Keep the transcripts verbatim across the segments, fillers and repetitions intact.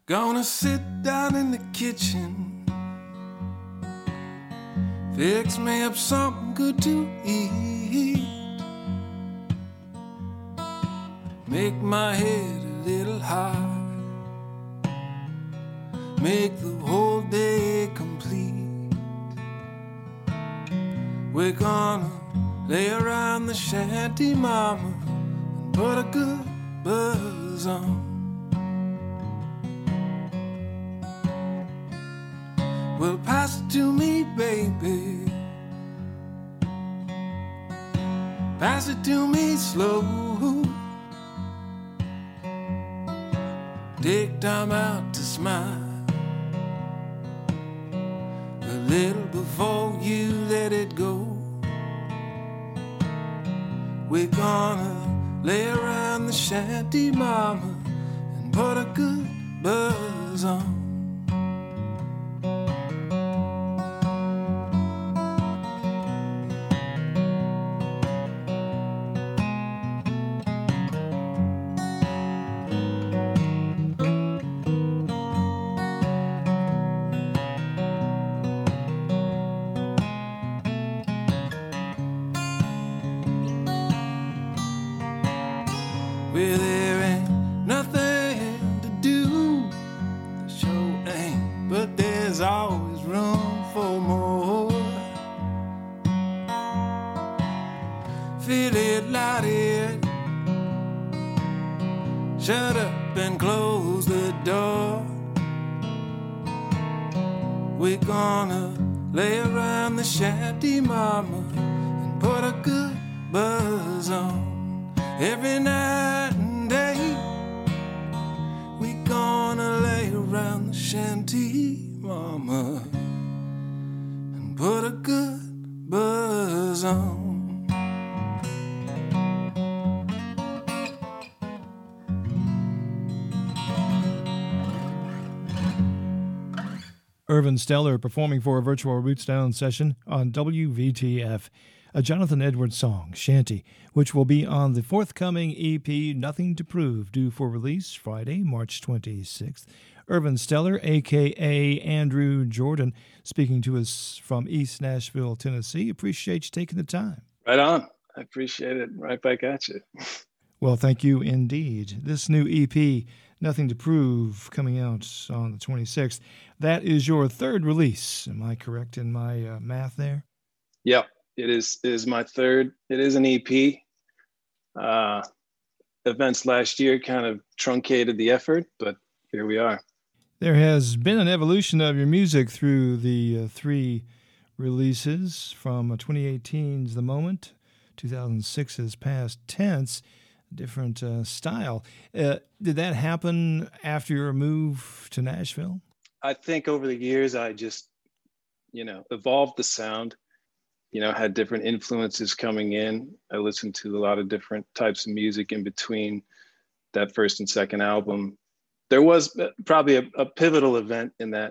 Gonna sit down in the kitchen, fix me up something good to eat, make my head a little high, make the whole day complete. We're gonna lay around the shanty, mama, and put a good buzz on. Well, pass it to me, baby. Pass it to me slow. Take time out to smile a little before you let it go. We're gonna lay around the shanty, mama, and put a good buzz on. Well, there ain't nothing to do, the show ain't, but there's always room for more. Feel it, light it, shut up and close the door. We're gonna lay around the shanty, mama, and put a good buzz on. Every night and day, we gonna lay around the shanty, mama, and put a good buzz on. Irvin Steller performing for a virtual Roots Down session on W V T F. A Jonathan Edwards song, Shanty, which will be on the forthcoming E P, Nothing to Prove, due for release Friday, March twenty-sixth. Irvin Steller, a k a. Andrew Jordan, speaking to us from East Nashville, Tennessee. Appreciate you taking the time. Right on. I appreciate it. Right back at you. Well, thank you indeed. This new E P, Nothing to Prove, coming out on the twenty-sixth. That is your third release. Am I correct in my uh, math there? Yep. It is, it is my third. It is an E P. Uh, events last year kind of truncated the effort, but here we are. There has been an evolution of your music through the uh, three releases, from uh, twenty eighteen's The Moment, two thousand six's Past Tense, different uh, style. Uh, did that happen after your move to Nashville? I think over the years, I just, you know, evolved the sound. You know, had different influences coming in. I listened to a lot of different types of music in between that first and second album. There was probably a, a pivotal event in that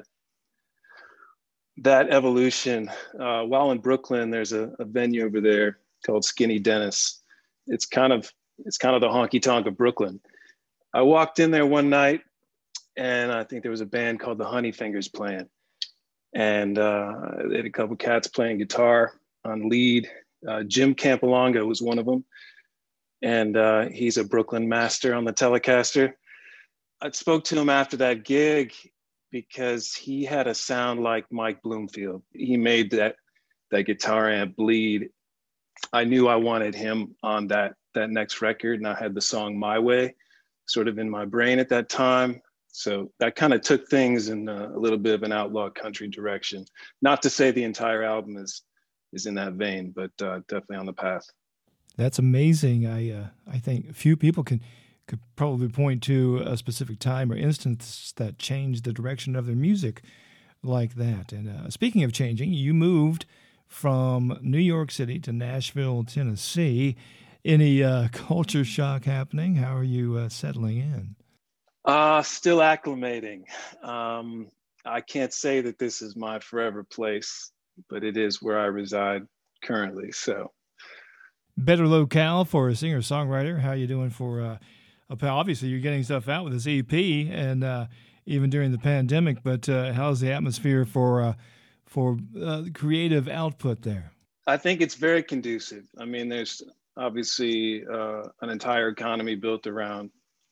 that evolution. Uh, while in Brooklyn, there's a, a venue over there called Skinny Dennis. It's kind of it's kind of the honky tonk of Brooklyn. I walked in there one night, and I think there was a band called the Honeyfingers playing, and uh, they had a couple cats playing guitar on lead. uh, Jim Campolongo was one of them, and uh, he's a Brooklyn master on the Telecaster. I spoke to him after that gig because he had a sound like Mike Bloomfield. He made that that guitar amp bleed. I knew I wanted him on that that next record, and I had the song My Way sort of in my brain at that time. So that kind of took things in a, a little bit of an outlaw country direction. Not to say the entire album is is in that vein, but uh, definitely on the path. That's amazing. I uh, I think few people can could probably point to a specific time or instance that changed the direction of their music like that. And uh, speaking of changing, you moved from New York City to Nashville, Tennessee. Any uh, culture shock happening? How are you uh, settling in? Uh, still acclimating. Um, I can't say that this is my forever place, but it is where I reside currently. So, better locale for a singer-songwriter. How you doing for? Uh, obviously, you're getting stuff out with this E P, and uh, even during the pandemic. But uh, how's the atmosphere for uh, for uh, creative output there? I think it's very conducive. I mean, there's obviously uh, an entire economy built around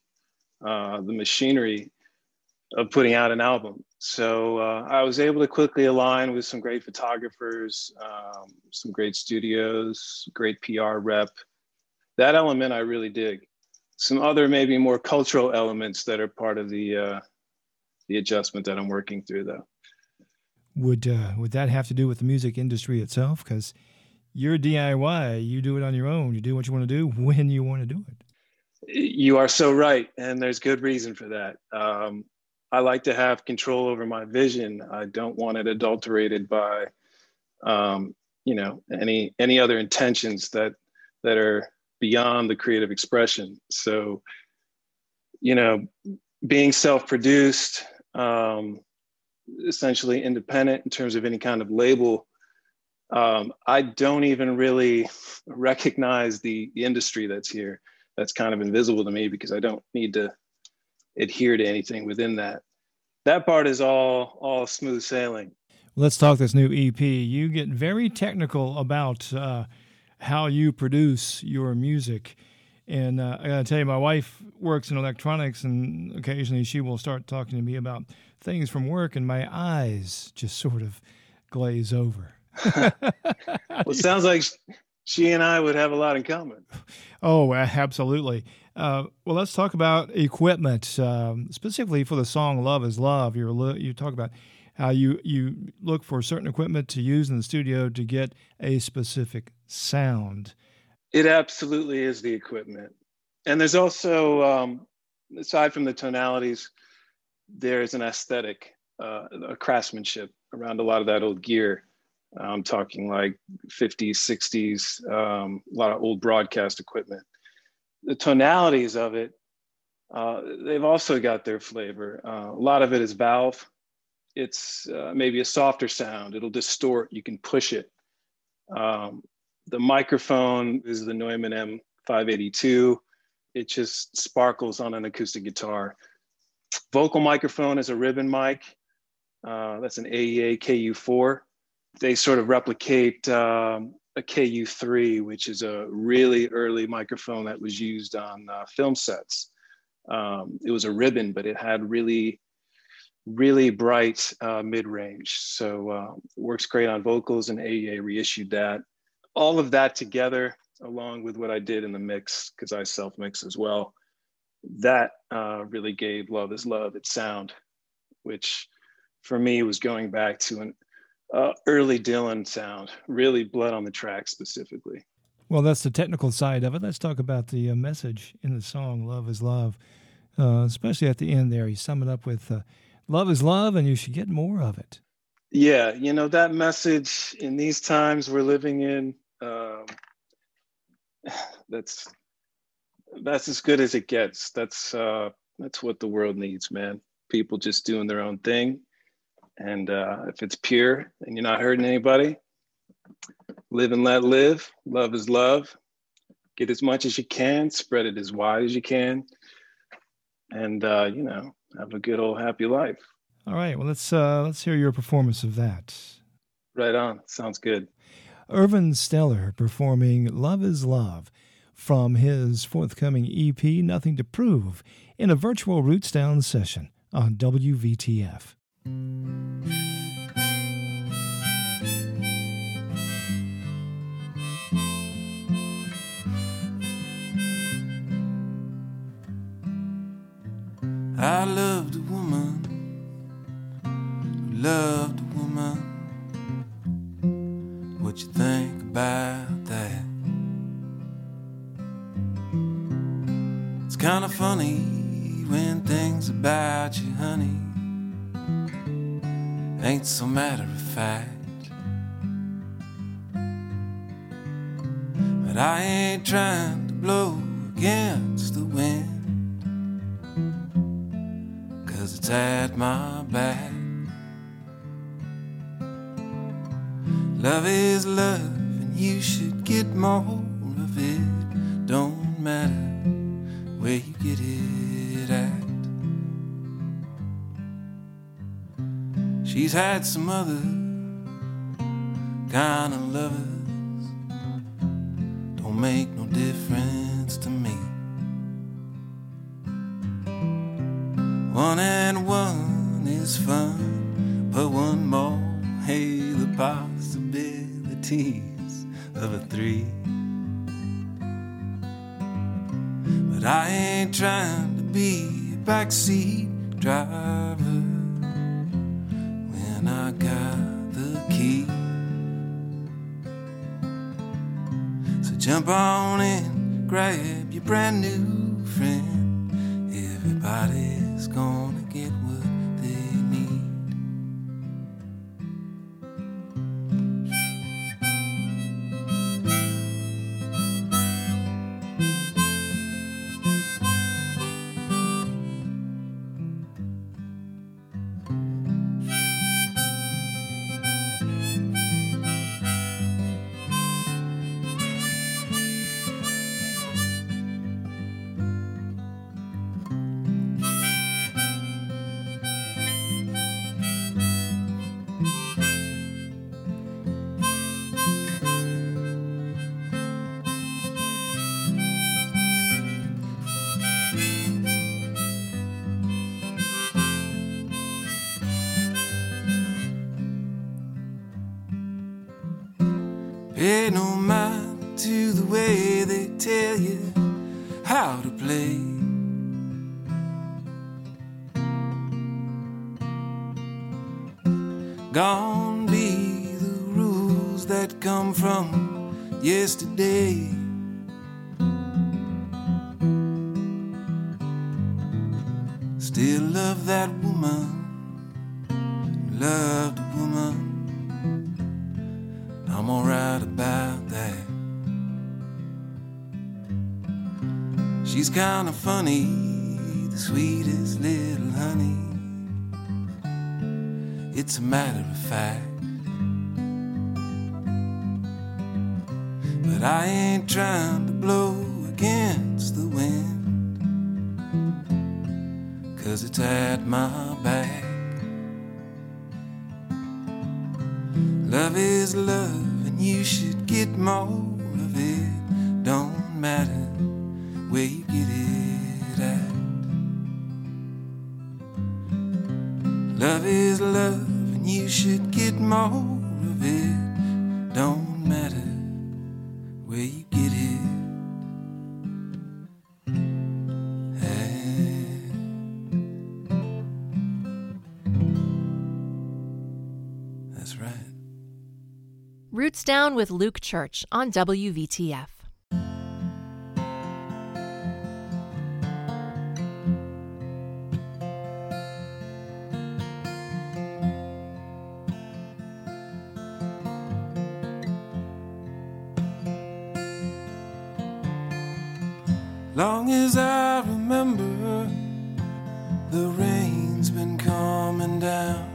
uh, the machinery of putting out an album. So uh, I was able to quickly align with some great photographers, um, some great studios, great P R rep. That element I really dig. Some other maybe more cultural elements that are part of the uh, the adjustment that I'm working through, though. Would uh, would that have to do with the music industry itself? Because you're D I Y, you do it on your own. You do what you want to do when you want to do it. You are so right, and there's good reason for that. Um, I like to have control over my vision. I don't want it adulterated by, um, you know, any any other intentions that that are beyond the creative expression. So, you know, being self-produced, um, essentially independent in terms of any kind of label, um, I don't even really recognize the, the industry that's here. That's kind of invisible to me because I don't need to adhere to anything within that. That part is all all smooth sailing. Let's talk this new E P. You get very technical about uh, how you produce your music. And uh, I got to tell you, my wife works in electronics, and occasionally she will start talking to me about things from work, and my eyes just sort of glaze over. Well, it sounds like she and I would have a lot in common. Oh, absolutely. Uh, well, let's talk about equipment, um, specifically for the song "Love Is Love." You you talk about how you you look for certain equipment to use in the studio to get a specific sound. It absolutely is the equipment, and there's also, um, aside from the tonalities, there's an aesthetic, uh, a craftsmanship around a lot of that old gear. I'm talking like fifties, sixties, um, a lot of old broadcast equipment. The tonalities of it, uh, they've also got their flavor. Uh, a lot of it is valve. It's uh, maybe a softer sound. It'll distort. You can push it. Um, the microphone is the Neumann M five eighty-two. It just sparkles on an acoustic guitar. Vocal microphone is a ribbon mic. Uh, that's an A E A K U four. They sort of replicate um, a K U three, which is a really early microphone that was used on uh, film sets. Um, it was a ribbon, but it had really, really bright uh, mid-range. So uh, it works great on vocals, and A E A reissued that. All of that together, along with what I did in the mix, because I self-mix as well, that uh, really gave Love Is Love its sound, which for me was going back to an uh, early Dylan sound, really blood on the track specifically. Well, that's the technical side of it. Let's talk about the uh, message in the song "Love Is Love," uh, especially at the end there. You sum it up with uh, "Love is love, and you should get more of it." Yeah, you know, that message in these times we're living in, um, that's that's as good as it gets. That's uh, that's what the world needs, man. People just doing their own thing. And uh, if it's pure and you're not hurting anybody, live and let live. Love is love. Get as much as you can, spread it as wide as you can, and uh, you know, have a good old happy life. All right, well, let's uh, let's hear your performance of that. Right on. Sounds good. Irvin Steller performing "Love Is Love" from his forthcoming E P, Nothing to Prove, in a virtual Roots Down session on W V T F. I loved a woman who loved a woman. What you think about that? It's kind of funny when things about you, honey, ain't so matter of fact. But I ain't trying to blow against the wind, 'cause it's at my back. Love is love, and you should get more of it. Don't matter where you get it at. She's had some other kind of lovers, don't make no difference to me. One and one is fun, but one more, hey, the possibilities of a three. But I ain't trying to be a backseat driver when I got the key. So jump on in, grab your brand new friend. Everybody's gonna get what they need. Pay no mind to the way they tell you how to play. Gone be the rules that come from yesterday. Still love that woman, loved a woman. I'm alright about that. She's kinda funny, the sweetest little honey. It's a matter of fact. But I ain't trying to blow against the wind, 'cause it's at my back. Love is love, and you should get more of it. Don't matter where you get it at. Love is love, and you should get more of it. Don't matter where you get it at. That's right. Roots Down with Luke Church on W V T F. Long as I remember, the rain's been coming down.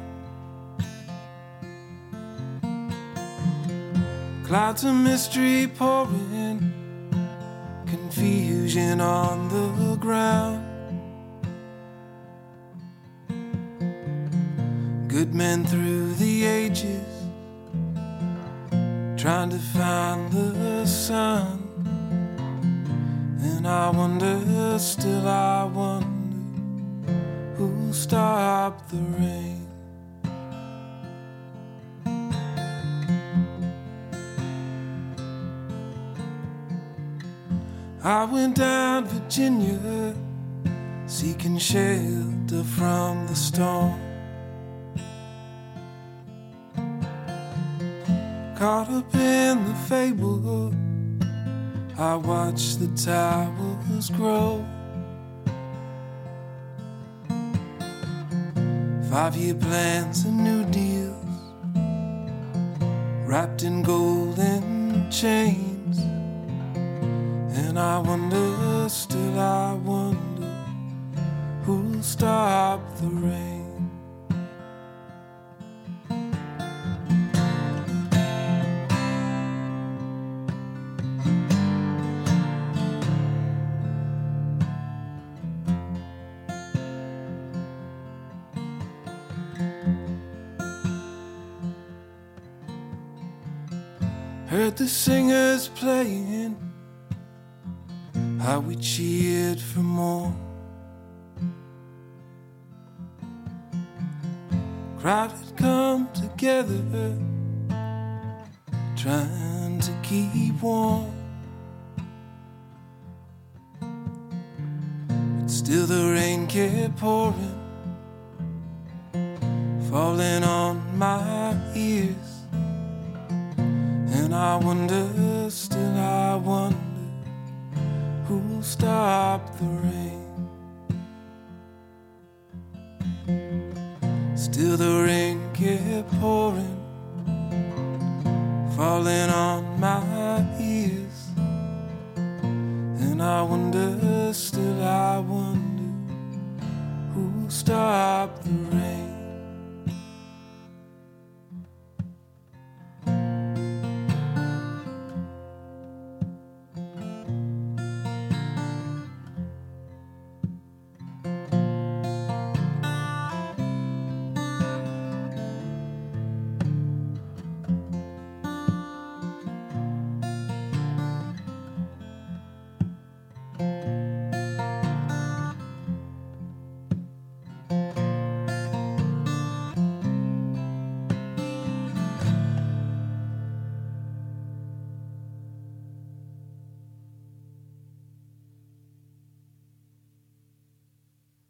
Clouds of mystery pouring, confusion on the ground. Good men through the ages, trying to find the sun. And I wonder, still I wonder, who'll stop the rain? I went down Virginia, seeking shelter from the storm. Caught up in the fable, I watched the towers grow. Five-year plans and new deals, wrapped in golden chains. And I wonder, still I wonder, who'll stop the rain? Heard the singers playing, how we cheered for more. Crowd had come together, trying to keep warm. But still the rain kept pouring, falling on my ears. And I wonder, still I wonder, who'll stop the rain? Still the rain kept pouring, falling on my ears. And I wonder, still I wonder, who'll stop